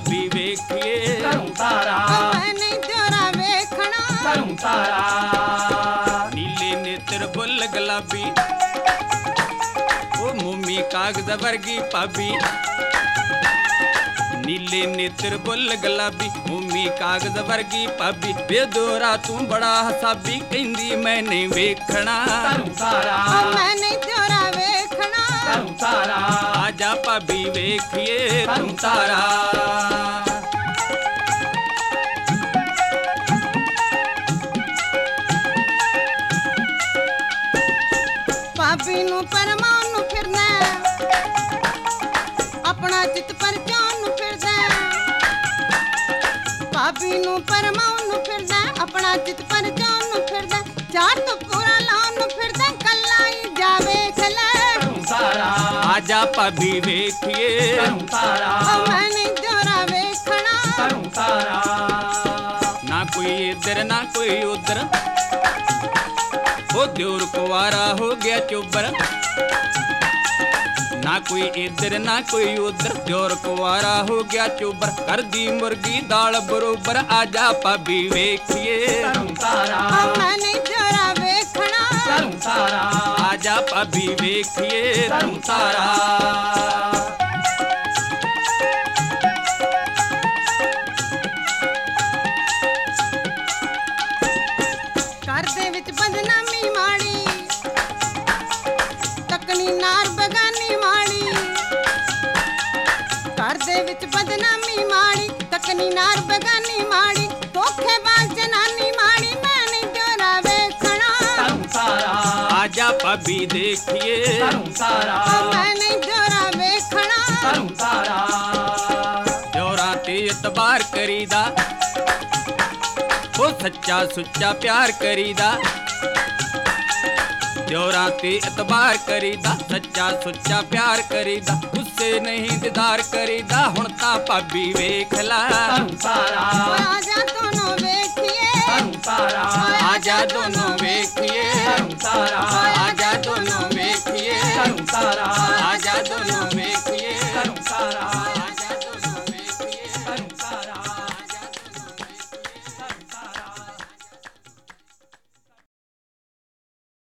ਭਾਬੀ ਵੇਖੀਏ ਘਰੋਂ ਤਾਰਾ ਮੈਂ ਨਹੀਂ ਤੇਰਾ ਵੇਖਣਾ ਘਰੋਂ ਤਾਰਾ ਨੀਲੇ ਨੇਤਰ ਬੁੱਲ ਗੁਲਾਬੀ ਉਹ ਮੂਮੀ ਕਾਗਜ਼ ਵਰਗੀ ਭਾਬੀ ਨੀਲੇ ਨੇਤਰ ਬੁੱਲ ਗੁਲਾਬੀ ਮੂਮੀ ਕਾਗਜ਼ ਵਰਗੀ ਭਾਬੀ ਬੇਦੋਰਾ ਤੂੰ ਬੜਾ ਹਸਾਬੀ ਕਹਿੰਦੀ ਮੈਂ ਨਹੀਂ ਵੇਖਣਾ ਘਰੋਂ ਤਾਰਾ ਮੈਂ ਨਹੀਂ ਤੇਰਾ ਵੇਖਣਾ ਘਰੋਂ ਤਾਰਾ ਆਜਾ ਭਾਬੀ ਵੇਖੀਏ ਤੂੰ ਤਾਰਾ ਭਾਬੀ ਨੂੰ ਪਰਮਾਨ ਨੂੰ ਫਿਰਨਾ ਆਪਣਾ ਚਿੱਤ ਪਰਚਾਉਣ ਨੂੰ ਫਿਰਦਾ ਭਾਬੀ ਨੂੰ ਪਰਮਾਨ ਨੂੰ ਫਿਰਦਾ ਆਪਣਾ ਚਿੱਤ ਪਰਚਾਉਣ ਨੂੰ ਫਿਰਦਾ ਚਾਰ ਤੋਂ ਪੂਰਾ ਲਾਉਣ ਨੂੰ ਫਿਰਦਾ ਕੱਲਾ ਹੀ ਜਾ ਵੇਖ ਲੈ ਘਰੋਂ ਤਾਰਾ ਆਜਾ ਭਾਬੀ ਵੇਖੀਏ ਘਰੋਂ ਤਾਰਾ ਮੈਂ ਨਹੀਂ ਤੇਰਾ ਵੇਖਣਾ ਘਰੋਂ ਤਾਰਾ ਨਾ ਕੋਈ ਇੱਧਰ ਨਾ ਕੋਈ ਉੱਧਰ ਉਹ ਦਿਉਰ ਕੁਵਾਰਾ ਹੋ ਗਿਆ ਚੋਬਰ ਨਾ ਕੋਈ ਇੱਧਰ ਨਾ ਕੋਈ ਉੱਧਰ ਦਿਉਰ ਕੁਵਾਰਾ ਹੋ ਗਿਆ ਚੋਬਰ ਕਰਦੀ ਮੁਰਗੀ ਦਾਲ ਬਰੋਬਰ ਆਜਾ ਭਾਬੀ ਵੇਖੀਏ ਘਰੋਂ ਤਾਰਾ ਮੈਂ ਨਹੀਂ ਤੇਰਾ ਵੇਖਣਾ ਘਰੋਂ ਤਾਰਾ ਆਜਾ ਭਾਬੀ ਵੇਖੀਏ ਤੂੰ ਤਾਰਾ ਘਰ ਦੇ ਵਿੱਚ ਬਦਨਾਮੀ ਮਾੜੀ ਤੱਕਣੀ ਨਾਰ ਬਗਾਨੀ ਮਾੜੀ ਘਰ ਦੇ ਵਿੱਚ ਬਦਨਾਮੀ ਮਾੜੀ ਤੱਕਣੀ ਨਾਰ ਬਗਾਨੀ ਮਾੜੀ ਧੋਖੇਬਾਜ਼ ਜਨਾਨੀ ਮਾੜੀ ਮੈਂ ਨਹੀਂ ਤੇਰਾ ਵੇਖਣਾ ਘਰੋਂ ਤਾਰਾ ਆਜਾ ਭਾਬੀ ਦੇਖੀਏ ਘਰੋਂ ਤਾਰਾ ਮੈਂ ਨਹੀਂ ਤੇਰਾ ਵੇਖਣਾ ਘਰੋਂ ਤਾਰਾ ਦਿਉਰਾਂ ਤੇ ਇਤਬਾਰ ਕਰੀਦਾ ਉਹ ਸੱਚਾ ਸੁੱਚਾ ਪਿਆਰ ਕਰੀਦਾ ਦਿਉਰਾਂ ਤੇ ਇਤਬਾਰ ਕਰੀਦਾ ਸੱਚਾ ਸੁੱਚਾ ਪਿਆਰ ਕਰੀਦਾ ਗੁੱਸੇ ਨਹੀਂ ਦੀਦਾਰ ਕਰੀਦਾ ਹੁਣ ਤਾਂ ਭਾਬੀ ਵੇਖ ਲੈ ਘਰੋਂ ਤਾਰਾ ਆਜਾ ਦੋਨੋਂ ਵੇਖੀਏ ਘਰੋਂ ਤਾਰਾ ਆਜਾ ਦੋਨੋਂ ਵੇਖੀਏ